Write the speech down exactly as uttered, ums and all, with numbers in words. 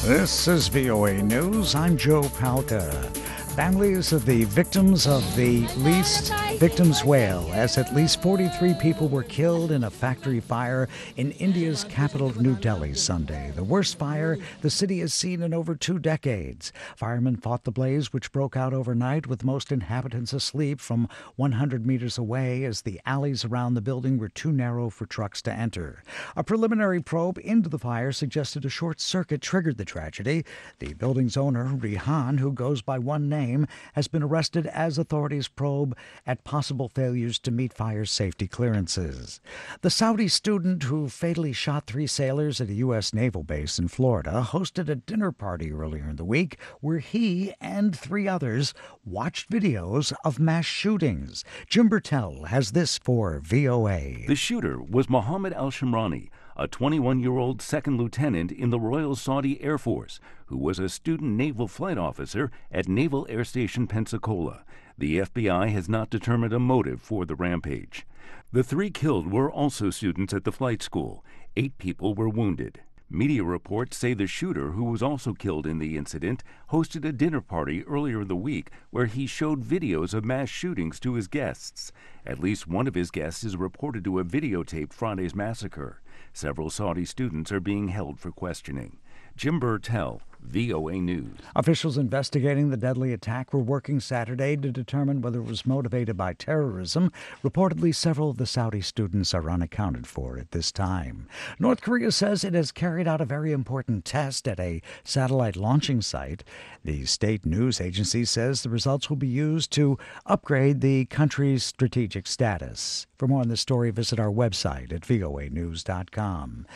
This is V O A News. I'm Joe Palca. Families of the victims of the least victims wail as at least forty-three people were killed in a factory fire in India's capital New Delhi Sunday. The worst fire the city has seen in over two decades. Firemen fought the blaze, which broke out overnight with most inhabitants asleep from one hundred meters away as the alleys around the building were too narrow for trucks to enter. A preliminary probe into the fire suggested a short circuit triggered the tragedy. The building's owner, Rihan, who goes by one name, has been arrested as authorities probe at possible failures to meet fire safety clearances. The Saudi student who fatally shot three sailors at a U S naval base in Florida hosted a dinner party earlier in the week where he and three others watched videos of mass shootings. Jim Bertel has this for V O A. The shooter was Mohammed al-Shamrani, a twenty-one-year-old second lieutenant in the Royal Saudi Air Force, who was a student naval flight officer at Naval Air Station Pensacola. The F B I has not determined a motive for the rampage. The three killed were also students at the flight school. Eight people were wounded. Media reports say the shooter, who was also killed in the incident, hosted a dinner party earlier in the week where he showed videos of mass shootings to his guests. At least one of his guests is reported to have videotaped Friday's massacre. Several Saudi students are being held for questioning. Jim Bertel, V O A News. Officials investigating the deadly attack were working Saturday to determine whether it was motivated by terrorism. Reportedly, several of the Saudi students are unaccounted for at this time. North Korea says it has carried out a very important test at a satellite launching site. The state news agency says the results will be used to upgrade the country's strategic status. For more on this story, visit our website at V O A news dot com.